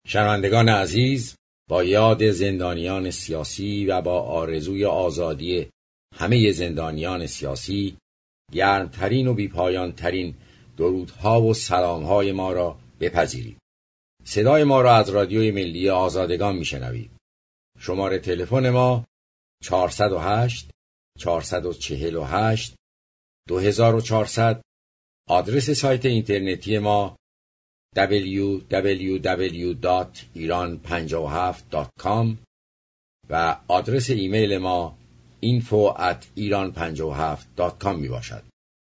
شنوندگان عزیز، با یاد زندانیان سیاسی و با آرزوی آزادی همه زندانیان سیاسی، گرمترین و بیپایانترین درودها و سلامهای ما را بپذیرید. صدای ما را از رادیوی ملی آزادگان میشنوید. شماره تلفن ما 408 448 2400. آدرس سایت اینترنتی ما www.iran57.com و آدرس ایمیل ما info@iran57.com می باشد.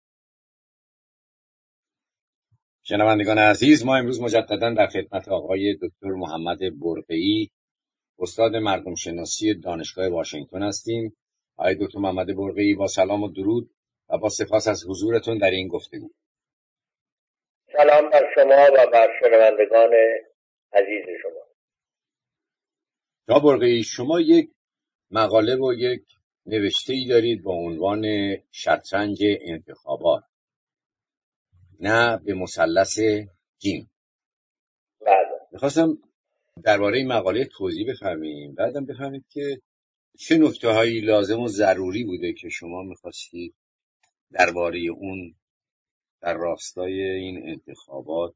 شنوندگان عزیز، ما امروز مجددا در خدمت آقای دکتر محمد برقی‌ای، استاد مردم شناسی دانشگاه واشنگتن هستیم. آقای دکتر محمد برقی‌ای، با سلام و درود و با سپاس از حضورتون در این گفتگو. سلام بر شما و بر شنوندگان عزیز شما. جناب برقی‌ای، شما یک مقاله و یک نوشته‌ای دارید با عنوان شطرنج انتخابات، نه به مثلث جیم. بله. میخواستم درباره این مقاله توضیح بفرمایید، بعدم بفهمید که چه نکته‌هایی لازم و ضروری بوده که شما میخواستید درباره اون در راستای این انتخابات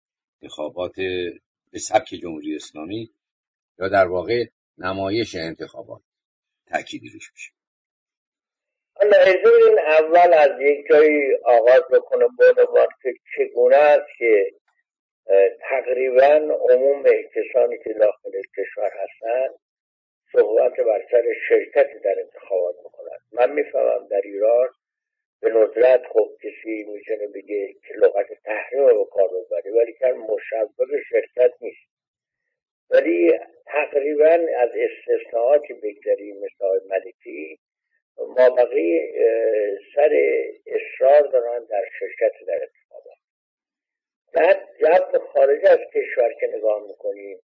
به سبک جمهوری اسلامی یا در واقع نمایش انتخابات تأکیدی روش بشه. حالا اجازه اول از یک جایی آغاز بکنم با که چگونه است که تقریبا عموم کسانی که داخل کشور هستند صحبت بر سر شرکت در انتخابات میکنند. من میفهمم در ایران به ندرت خب کسی میتونه بگه که لغت تحریم رو کار ببره، ولی که مشوق شرکت نیست. ولی تقریبا از استثناءاتی بگذاریم مثل آقای ملکی، ما بقیه سر اصرار دارن در شرکت در انتخابات. در جو خارج از کشور که نگاه میکنیم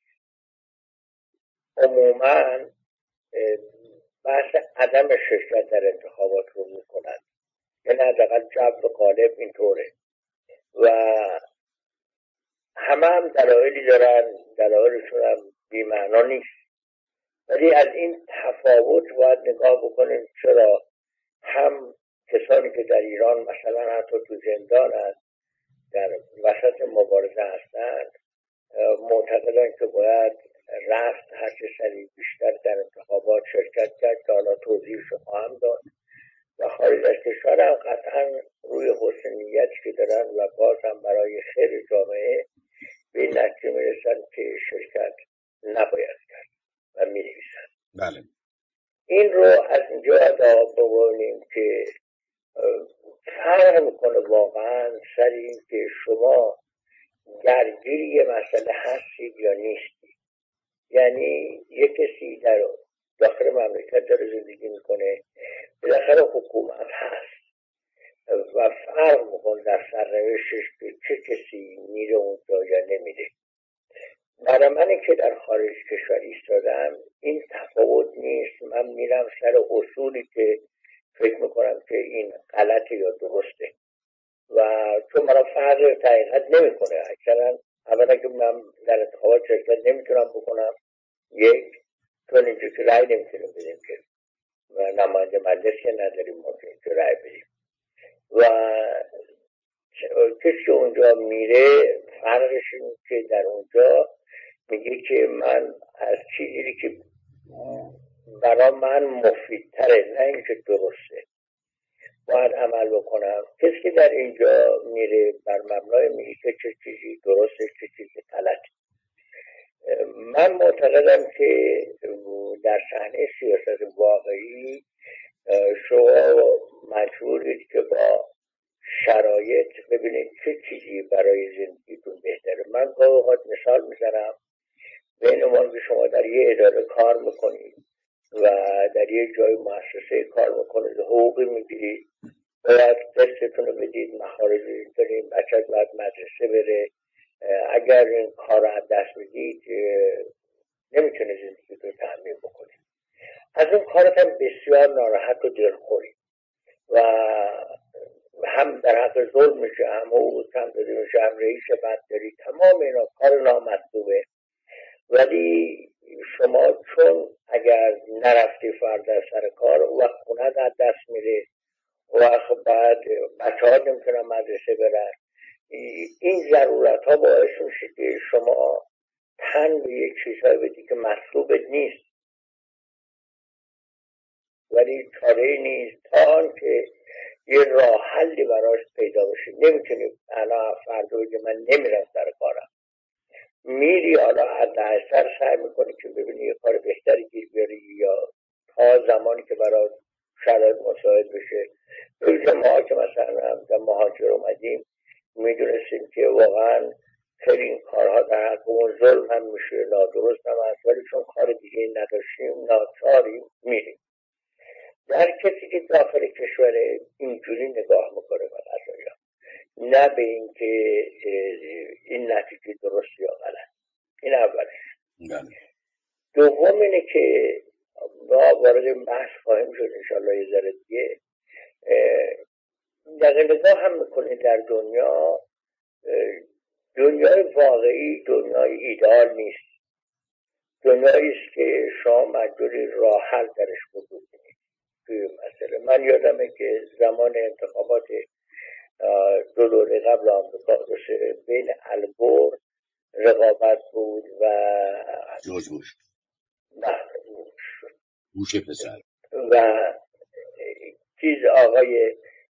عموما بحث عدم شرکت در انتخابات رو میکنن، یعنی حداقل جو غالب اینطوره و هم دلایلی دارن، دلایلشون هم بی‌معنا نیست. ولی از این تفاوت باید نگاه بکنیم چرا هم کسانی که در ایران مثلا حتی تو زندان هست، در وسط مبارزه هستند، معتقدن که باید رفت هر چه سریع بیشتر در انتخابات شرکت کرد که حالا توضیحش خواهم داد، و خارج از کشور هم قطعا روی حسن نیتی که دارن و باز هم برای خیر جامعه به این نتیجه میرسن که شرکت نباید کرد و می‌نویسن. بله. این رو از اینجا ببینیم که فرق میکنه واقعا سر این که شما درگیر یه مسئله هستید یا نیستید. یعنی یک کسی در داخل مملکت داره زندگی میکنه، بالاخره حکومت هست و فرق میکنه در سرنوشتش که چه کسی میره اونجا یا نمیره. برای من که در خارج کشور ایستادم این تفاوت نیست. من میرم سر اصولی که فکر میکنم که این غلطه یا درسته و چون مرا فرق حقیقت نمیکنه. اکثرا اولا که من در انتخابات شرکت نمیتونم بکنم، یک چون اینجا که رای نمیتونیم بدیم که و نماینده مجلس که نداریم ممکنه که رای بدیم و کسی که اونجا میره فرقش این که در اونجا میگه که من از چیزی که برای من مفیدتره نه اینکه درسته باید عمل بکنم. کسی که در اینجا میره بر مبنای میگه که چه چیزی درسته چه چیزی غلطه. من معتقدم که در صحنه سیاست واقعی شما مجبورید که با شرایط ببینید چه چیزی برای زندگیتون بهتره. من گاهی اوقات مثال میزنم بین عنوان که شما در یه اداره کار میکنید و در یه جای مؤسسه کار میکنید، حقوقی میگیرید، باید تستتون رو بدید، مخارج داریم، بچه باید مدرسه بره. اگر این کار رو از دست بدید نمیتونه زندگی رو تأمین بکنید. از اون کارت هم بسیار ناراحت و دلخوری و هم در حق ظلم میشه، هم حقوق کم داده میشه، هم رئیس بد داری، تمام اینا کار نامطلوبه ولی شما چون اگر نرفتی فردا سر کار و خونه از دست میره و بعد بچه ها نمیتونن مدرسه برن، این ضرورت ها باعث میشه که شما تن به یک چیزهای بدی که مطلوبت نیست، ولی چاره نیست تا آنکه یه راه حلی براش پیدا بشه. نمیتونی انا فردا بگی من نمیرم سر کارم، میری حالا حداکثر سعی میکنی که ببینی یه کار بهتری گیر بیاری یا تا زمانی که برای شرایط مساعد بشه. دویجه ما که مثلا در مهاجر اومدیم میدونستیم که واقعا خیلی این کارها در حقمون ظلم هم میشه، نادرست هم هست، ولی چون کار دیگه نداشتیم ناچاریم میریم. در کسی که داخل کشور اینجوری نگاه میکنه به قضایا، نه به این که این نتیجه درست یا غلط. این اولش. دوم اینه که ما وارد بحث خواهیم شد انشاءالله یه ذره دیگه. نگاه هم میکنه در دنیای واقعی دنیای ایدئال نیست، دنیایی است که شما مجبوری راه حل درش وجود کنید. توی مسئله من یادمه که زمان انتخابات 2 دوره قبل آمریکا بین الگور رقابت بود و جورج بوش، بوش پسر و چیز آقای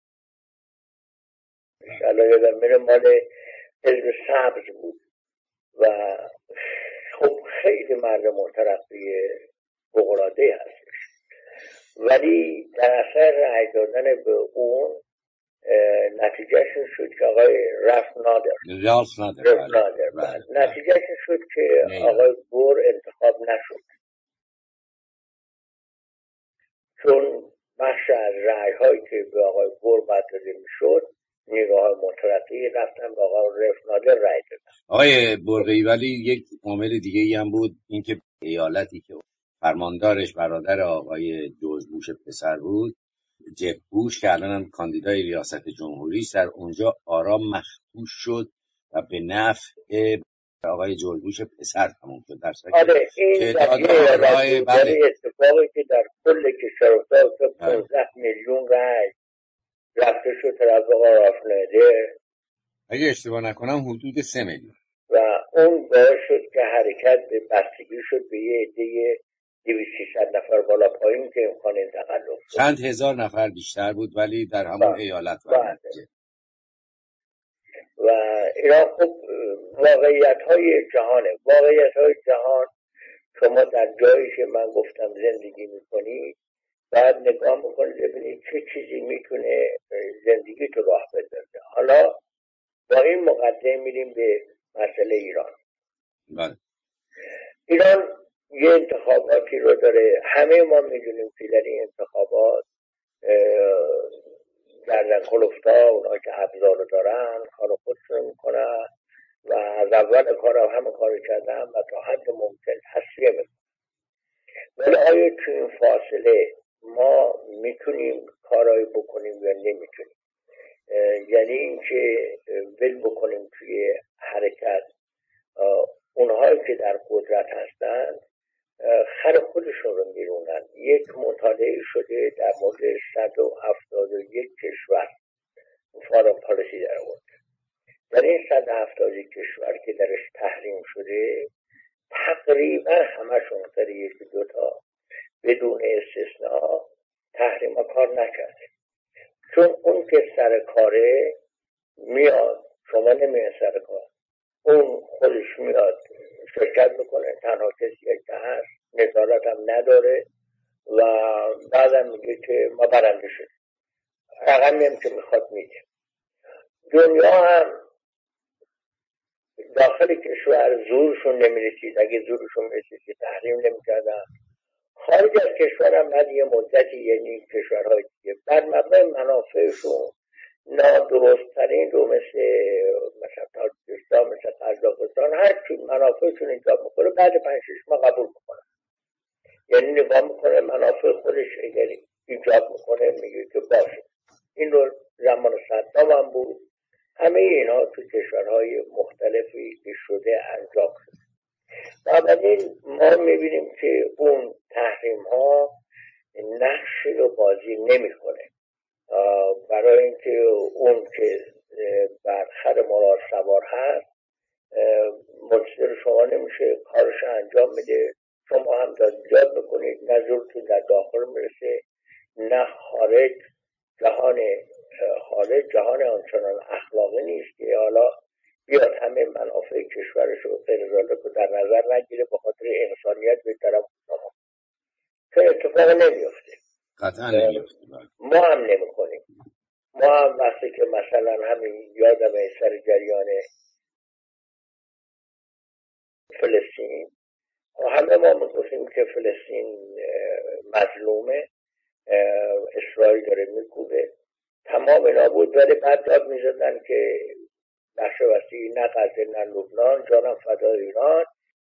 یادم میره مال حزب سبز بود و خب خیلی مرد مترقی فوق‌العاده هستش، ولی در اثر رأی دادن به اون نتیجهش شد که آقای رالف نادر نتیجهش شد که آقای بور انتخاب نشد، چون بخش از رأی هایی که به آقای بور باید داده میشد نیروهای مترقی رفتن به آقای رالف نادر رأی دادن. آقای برقی ولی یک عامل دیگه ای هم بود، اینکه ایالتی که فرماندارش برادر آقای جورج بوش پسر بود، جب بوش که الان هم کاندیدای ریاست جمهوری است، در اونجا آرا مخدوش شد و به نفع آقای جورج بوش پسر تموم شد. در آره این در اتفاقی که در کل کشور افتاد 15 میلیون رأی رفته شد طرف آقای رالف نادر، اگه اشتباه نکنم حدود 3 میلیون، و اون باعث شد که حرکت به بستگی شد به یه عده 200-300 نفر بالا پایین که امکان انتقال شد. چند هزار نفر بیشتر بود ولی در همون ایالت و اینا خب واقعیت های جهان شما در جایی که من گفتم زندگی میکنید باید نگاه میکنید ببینید چه چیزی میتونه زندگی تو راه بندازه. حالا با این مقدمه میریم به مسئله ایران. ایران یه انتخاباتی رو داره، همه ما میدونیم که در این انتخابات گردن کلفتا اونها که ابزار دارن کار خودشون میکنن و از اول کار همه کار کردن و تا حد ممکن تصفیه میکنن. ولی آیا تو این فاصله ما میتونیم کارایی بکنیم یا نمیتونیم؟ یعنی اینکه ول بکنیم توی حرکت اونهایی که در قدرت هستند خر خودشون رو میرونن. یک مطالعه شده در مورد 171 کشور فارم پالیسی در آورد. در این 171 کشور که درش تحریم شده تقریبا همشون در 1-2 تا بدون استثناء تحریم ها کار نکرده، چون اون که سر کاره میاد شما نمیاد سر کار، اون خودش میاد شرکت میکنه، تنها کسی که هست نظارت هم نداره و بعدم میگه که ما برنده شدیم، رقمی هم که میخواد میده. دنیا هم داخل کشور زورشون نمیرسید، اگه زورشون میرسید که تحریم نمیکردن. خارج از کشور هم بعد یه مدتی یعنی کشورهای دیگه بر مبنای منافعشون نادرست‌ترین رو مثلا تاجیکستان، مثل قزاقستان، هر چی منافعشون ایجاب میکنه بعد 5-6 ماه قبول میکنن. یعنی نگاه میکنه منافع خودش اگر ایجاب میکنه میگه که باشه. این رو زمان صدام هم بود. همه اینا تو کشورهای مختلفی که شده انجام شد. بنابراین ما میبینیم که اون تحریم ها نقشی رو بازی نمیکنه، برای اینکه اون که بر خر مراد سوار هست منتظر شما نمیشه، کارش انجام میده، شما هم داد بیداد میکنید، نه زورتون در داخل میرسه نه خارج. جهان آنچنان اخلاقی نیست که حالا بیاد همه منافع کشورش رو غیرزاده که در نظر نگیره به خاطر انسانیت به طرف شما، که اتفاق نمیفته. قطعا نمیفته. ما هم نمیکنیم. ما هم وقتی که مثلا همین یادم سر جریان فلسطین همه ما میگفتیم که فلسطین مظلومه، اسرائیل داره میکوبه، تمام اینا بود، ولی بعد داد میزدن که بخش وسیعی نه غزه نه لبنان، جانم فدای ایران.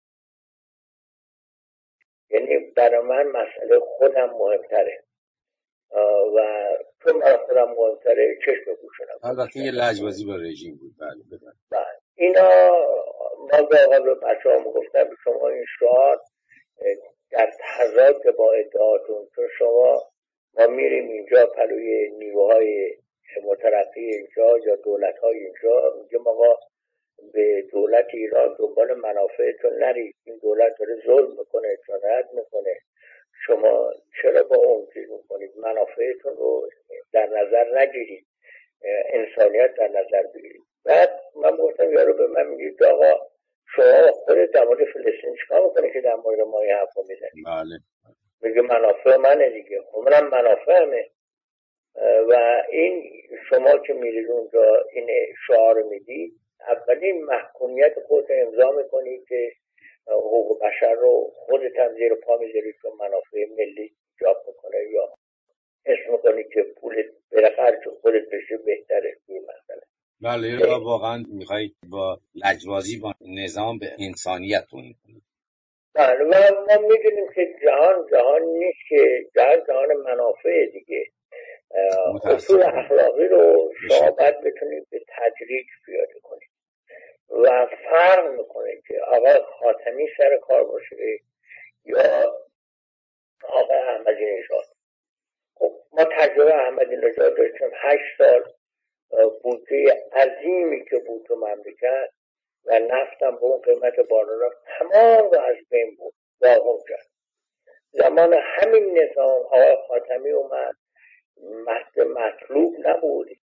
یعنی برای من مسئله خودم مهمتره و چون برای خودم مهمتره چشم گوشنم. البته یه لجبازی با رژیم بود. بله اینا ما به بچه ها میگفتم به شما این شعار در تضاد با ادعاتون، چون ما میریم اینجا پلوی نیروهای مترقی اینجا یا دولت‌های اینجا میگیم آقا به دولت ایران دنبال منافعتون نرید، این دولت داره ظلم میکنه، جنایت میکنه، شما چرا با اون چیز میکنید؟ منافعتون رو در نظر نگیرید، انسانیت در نظر بگیرید. بعد من گفتم یارو به من میگید آقا شما خودت در مورد فلسطین چیکار میکنی که در مورد ما این حرفا میزنید؟ بله. میگه منافع منه دیگه. خب منم منافعمه. و این شما که میرید اونجا این شعار میدید، اولین محکومیت خودت امضا میکنید که حقوق بشر رو خودت هم زیر پا میذارید که منافع ملی ایجاب میکنه، یا اسم میکنید که پول بره خرج خودت بشه بهتره این مسئله. بله یا واقعا میخواید با لجبازی با نظام به انسانیتون کنید. بله و ما میدونیم که جهان نیست که جهان منافع دیگه. اصول اخلاقی رو شما باید بتونید به تدریج پیاده کنید و فرق میکنه که آقای خاتمی سر کار باشه یا آقای احمدی نژاد. خب ما تجربه احمدی نژاد داشتیم 8 سال بودجه عظیمی که بود تو مملکت و نفتم به اون قیمت بالا رفت، تمام رو از بین بود، واقعا کرد. زمان همین نظام آقای خاتمی اومد، مطلوب نبود